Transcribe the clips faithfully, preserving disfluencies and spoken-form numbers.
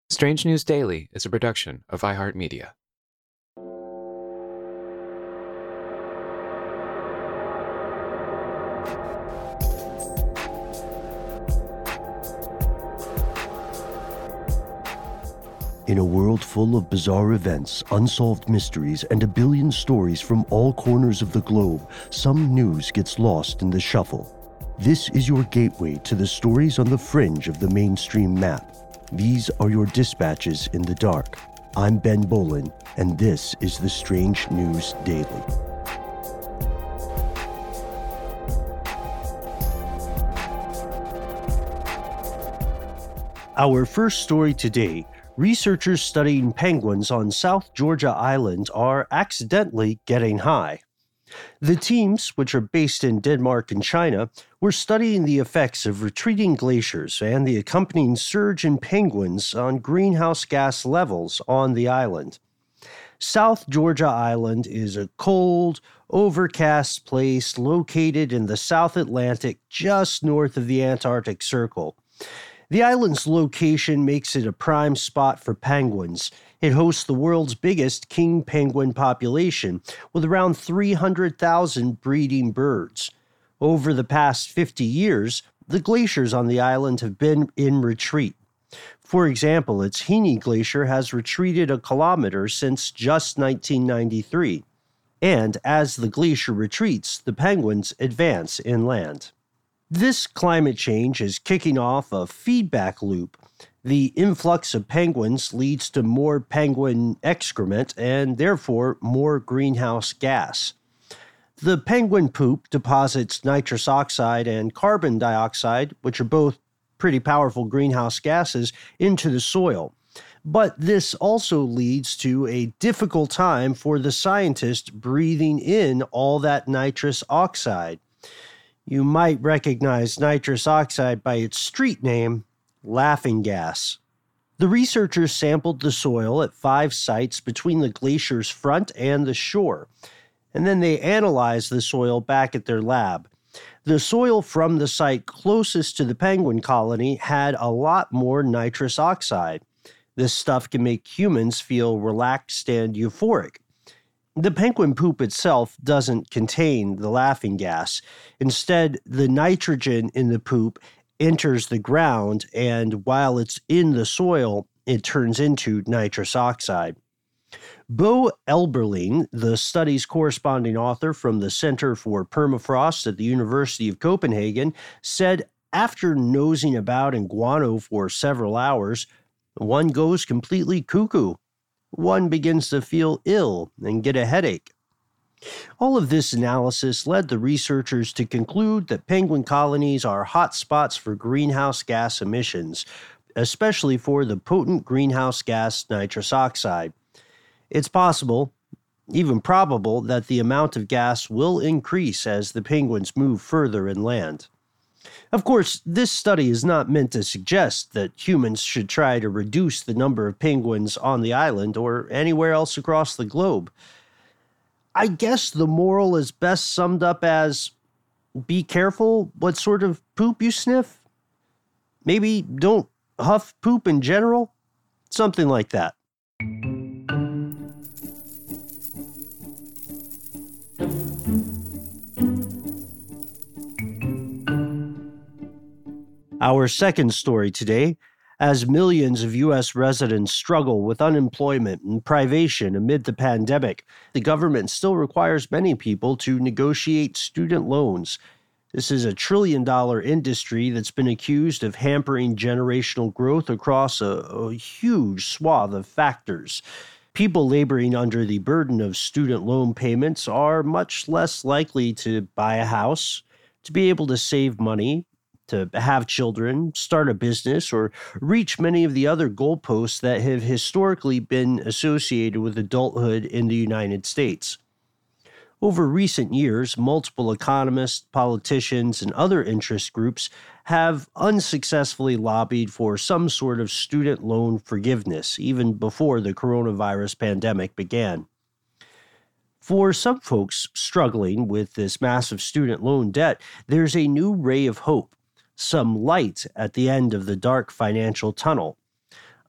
Strange News Daily is a production of iHeartMedia. In a world full of bizarre events, unsolved mysteries, and a billion stories from all corners of the globe, some news gets lost in the shuffle. This is your gateway to the stories on the fringe of the mainstream map. These are your dispatches in the dark. I'm Ben Bolin, and this is the Strange News Daily. Our first story today: researchers studying penguins on South Georgia Island are accidentally getting high. The teams, which are based in Denmark and China, were studying the effects of retreating glaciers and the accompanying surge in penguins on greenhouse gas levels on the island. South Georgia Island is a cold, overcast place located in the South Atlantic just north of the Antarctic Circle. The island's location makes it a prime spot for penguins. It hosts the world's biggest king penguin population, with around three hundred thousand breeding birds. Over the past fifty years, the glaciers on the island have been in retreat. For example, its Heaney Glacier has retreated a kilometer since just nineteen ninety-three. And as the glacier retreats, the penguins advance inland. This climate change is kicking off a feedback loop. The influx of penguins leads to more penguin excrement and therefore more greenhouse gas. The penguin poop deposits nitrous oxide and carbon dioxide, which are both pretty powerful greenhouse gases, into the soil. But this also leads to a difficult time for the scientist breathing in all that nitrous oxide. You might recognize nitrous oxide by its street name, laughing gas. The researchers sampled the soil at five sites between the glacier's front and the shore, and then they analyzed the soil back at their lab. The soil from the site closest to the penguin colony had a lot more nitrous oxide. This stuff can make humans feel relaxed and euphoric. The penguin poop itself doesn't contain the laughing gas. Instead, the nitrogen in the poop enters the ground, and while it's in the soil, it turns into nitrous oxide. Bo Elberling, the study's corresponding author from the Center for Permafrost at the University of Copenhagen, said after nosing about in guano for several hours, one goes completely cuckoo. One begins to feel ill and get a headache. All of this analysis led the researchers to conclude that penguin colonies are hot spots for greenhouse gas emissions, especially for the potent greenhouse gas nitrous oxide. It's possible, even probable, that the amount of gas will increase as the penguins move further inland. Of course, this study is not meant to suggest that humans should try to reduce the number of penguins on the island or anywhere else across the globe. I guess the moral is best summed up as, be careful what sort of poop you sniff. Maybe don't huff poop in general. Something like that. Our second story today: as millions of U S residents struggle with unemployment and privation amid the pandemic, the government still requires many people to negotiate student loans. This is a trillion-dollar industry that's been accused of hampering generational growth across a, a huge swath of factors. People laboring under the burden of student loan payments are much less likely to buy a house, to be able to save money, to have children, start a business, or reach many of the other goalposts that have historically been associated with adulthood in the United States. Over recent years, multiple economists, politicians, and other interest groups have unsuccessfully lobbied for some sort of student loan forgiveness, even before the coronavirus pandemic began. For some folks struggling with this massive student loan debt, there's a new ray of hope, some light at the end of the dark financial tunnel.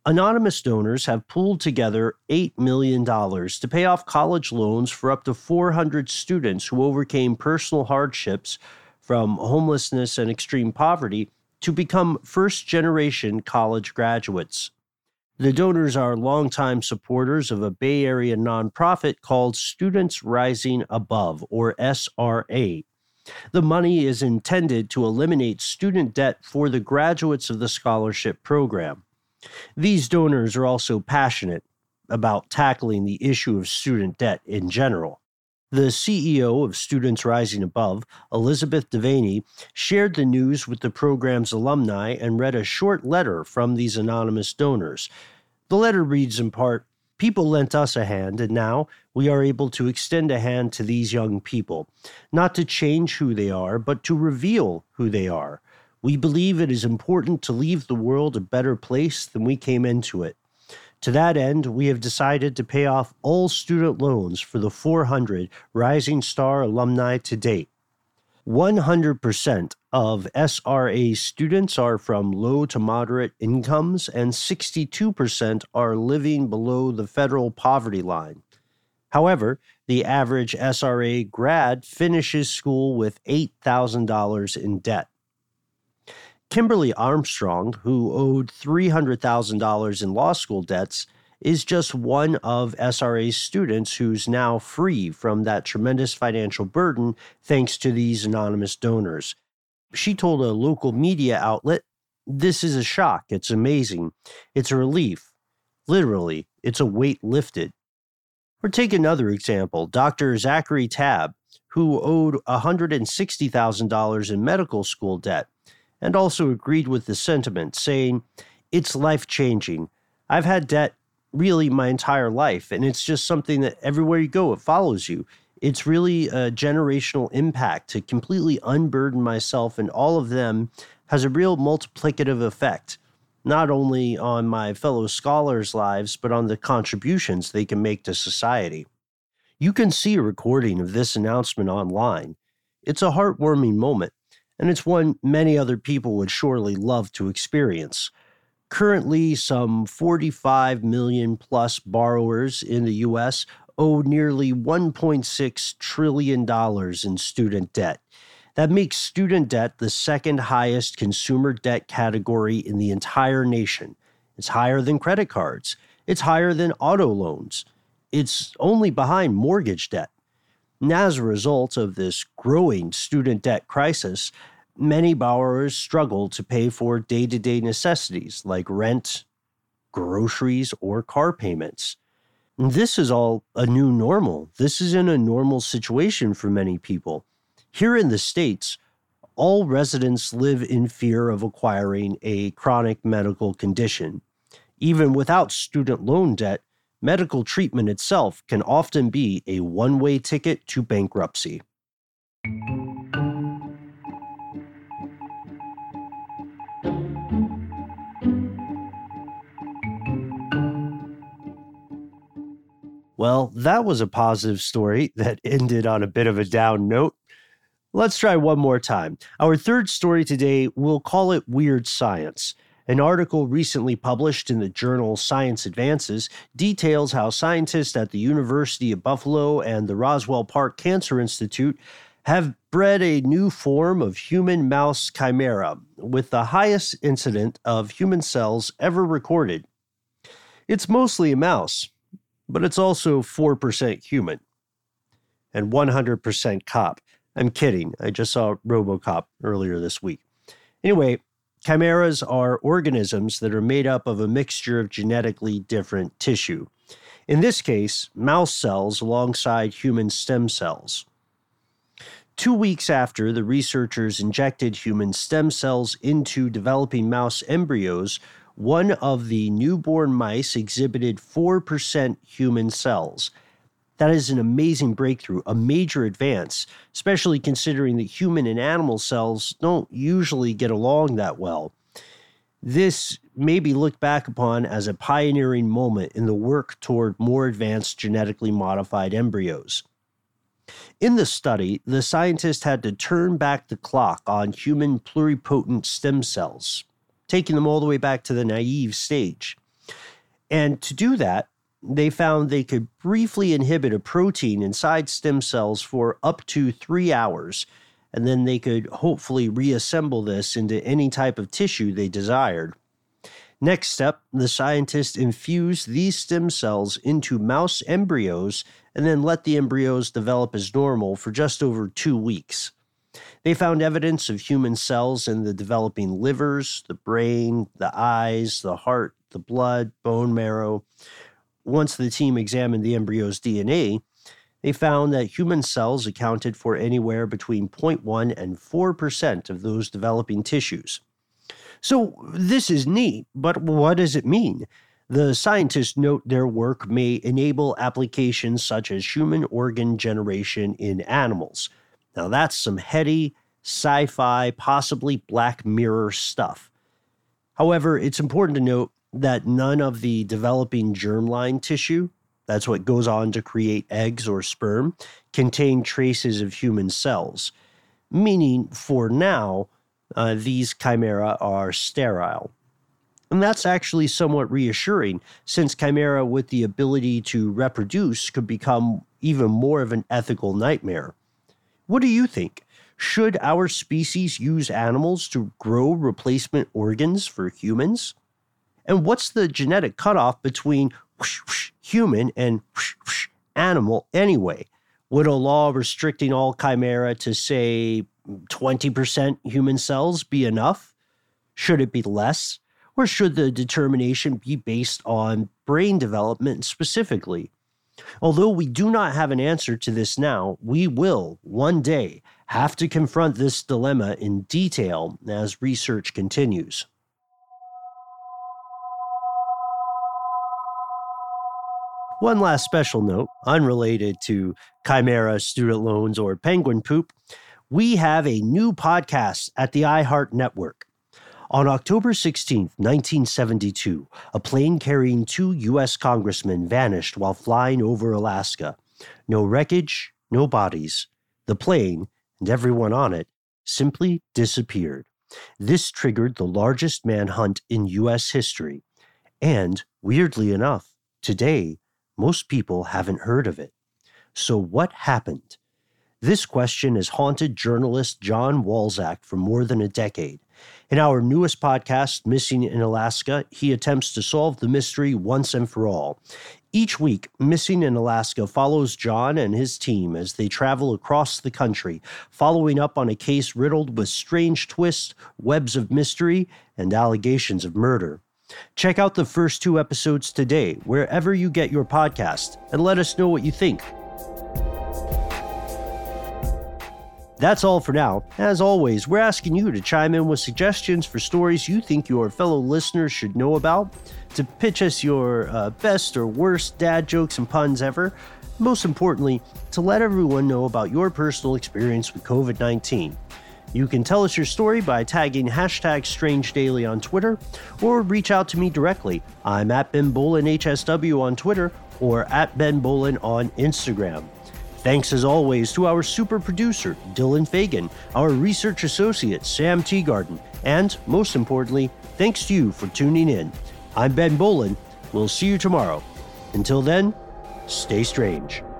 Anonymous donors have pooled together eight million dollars to pay off college loans for up to four hundred students who overcame personal hardships from homelessness and extreme poverty to become first-generation college graduates. The donors are longtime supporters of a Bay Area nonprofit called Students Rising Above, or S R A. The money is intended to eliminate student debt for the graduates of the scholarship program. These donors are also passionate about tackling the issue of student debt in general. The C E O of Students Rising Above, Elizabeth Devaney, shared the news with the program's alumni and read a short letter from these anonymous donors. The letter reads in part, "People lent us a hand, and now we are able to extend a hand to these young people, not to change who they are, but to reveal who they are. We believe it is important to leave the world a better place than we came into it. To that end, we have decided to pay off all student loans for the four hundred Rising Star alumni to date. one hundred percent of S R A students are from low to moderate incomes, and sixty-two percent are living below the federal poverty line. However, the average S R A grad finishes school with eight thousand dollars in debt." Kimberly Armstrong, who owed three hundred thousand dollars in law school debts, is just one of S R A's students who's now free from that tremendous financial burden thanks to these anonymous donors. She told a local media outlet, "This is a shock. It's amazing. It's a relief. Literally, it's a weight lifted." Or take another example, Doctor Zachary Tabb, who owed one hundred sixty thousand dollars in medical school debt, and also agreed with the sentiment, saying, "It's life-changing. I've had debt really my entire life, and it's just something that everywhere you go, it follows you. It's really a generational impact to completely unburden myself and all of them has a real multiplicative effect, not only on my fellow scholars' lives, but on the contributions they can make to society." You can see a recording of this announcement online. It's a heartwarming moment, and it's one many other people would surely love to experience. Currently, some forty-five million plus borrowers in the U S owe nearly one point six trillion dollars in student debt. That makes student debt the second highest consumer debt category in the entire nation. It's higher than credit cards. It's higher than auto loans. It's only behind mortgage debt. And as a result of this growing student debt crisis, many borrowers struggle to pay for day-to-day necessities like rent, groceries, or car payments. And this is all a new normal. This isn't a normal situation for many people. Here in the States, all residents live in fear of acquiring a chronic medical condition. Even without student loan debt, medical treatment itself can often be a one-way ticket to bankruptcy. Well, that was a positive story that ended on a bit of a down note. Let's try one more time. Our third story today, we'll call it Weird Science. An article recently published in the journal Science Advances details how scientists at the University of Buffalo and the Roswell Park Cancer Institute have bred a new form of human-mouse chimera with the highest incident of human cells ever recorded. It's mostly a mouse, but it's also four percent human and one hundred percent cop. I'm kidding. I just saw RoboCop earlier this week. Anyway, chimeras are organisms that are made up of a mixture of genetically different tissue. In this case, mouse cells alongside human stem cells. Two weeks after the researchers injected human stem cells into developing mouse embryos, one of the newborn mice exhibited four percent human cells. That is an amazing breakthrough, a major advance, especially considering that human and animal cells don't usually get along that well. This may be looked back upon as a pioneering moment in the work toward more advanced genetically modified embryos. In the study, the scientists had to turn back the clock on human pluripotent stem cells, taking them all the way back to the naive stage. And to do that, they found they could briefly inhibit a protein inside stem cells for up to three hours, and then they could hopefully reassemble this into any type of tissue they desired. Next step, the scientists infused these stem cells into mouse embryos and then let the embryos develop as normal for just over two weeks. They found evidence of human cells in the developing livers, the brain, the eyes, the heart, the blood, bone marrow. Once the team examined the embryo's D N A, they found that human cells accounted for anywhere between zero point one and four percent of those developing tissues. So this is neat, but what does it mean? The scientists note their work may enable applications such as human organ generation in animals. Now that's some heady, sci-fi, possibly Black Mirror stuff. However, it's important to note that none of the developing germline tissue, that's what goes on to create eggs or sperm, contain traces of human cells, meaning for now, uh, these chimera are sterile. And that's actually somewhat reassuring, since chimera with the ability to reproduce could become even more of an ethical nightmare. What do you think? Should our species use animals to grow replacement organs for humans? And what's the genetic cutoff between whoosh, whoosh, human and whoosh, whoosh, animal anyway? Would a law restricting all chimera to, say, twenty percent human cells be enough? Should it be less? Or should the determination be based on brain development specifically? Although we do not have an answer to this now, we will, one day, have to confront this dilemma in detail as research continues. One last special note, unrelated to chimera, student loans, or penguin poop, we have a new podcast at the iHeart Network. On October sixteenth, nineteen seventy-two, a plane carrying two U S congressmen vanished while flying over Alaska. No wreckage, no bodies. The plane, and everyone on it, simply disappeared. This triggered the largest manhunt in U S history. And, weirdly enough, today, most people haven't heard of it. So what happened? This question has haunted journalist John Walczak for more than a decade. In our newest podcast, Missing in Alaska, he attempts to solve the mystery once and for all. Each week, Missing in Alaska follows John and his team as they travel across the country, following up on a case riddled with strange twists, webs of mystery, and allegations of murder. Check out the first two episodes today, wherever you get your podcast, and let us know what you think. That's all for now. As always, we're asking you to chime in with suggestions for stories you think your fellow listeners should know about, to pitch us your uh, best or worst dad jokes and puns ever. Most importantly, to let everyone know about your personal experience with covid nineteen. You can tell us your story by tagging hashtag StrangeDaily on Twitter, or reach out to me directly. I'm at Ben Bowlin H S W on Twitter, or at Ben Bowlin on Instagram. Thanks as always to our super producer, Dylan Fagan, our research associate, Sam Teagarden, and most importantly, thanks to you for tuning in. I'm Ben Bowlin. We'll see you tomorrow. Until then, stay strange.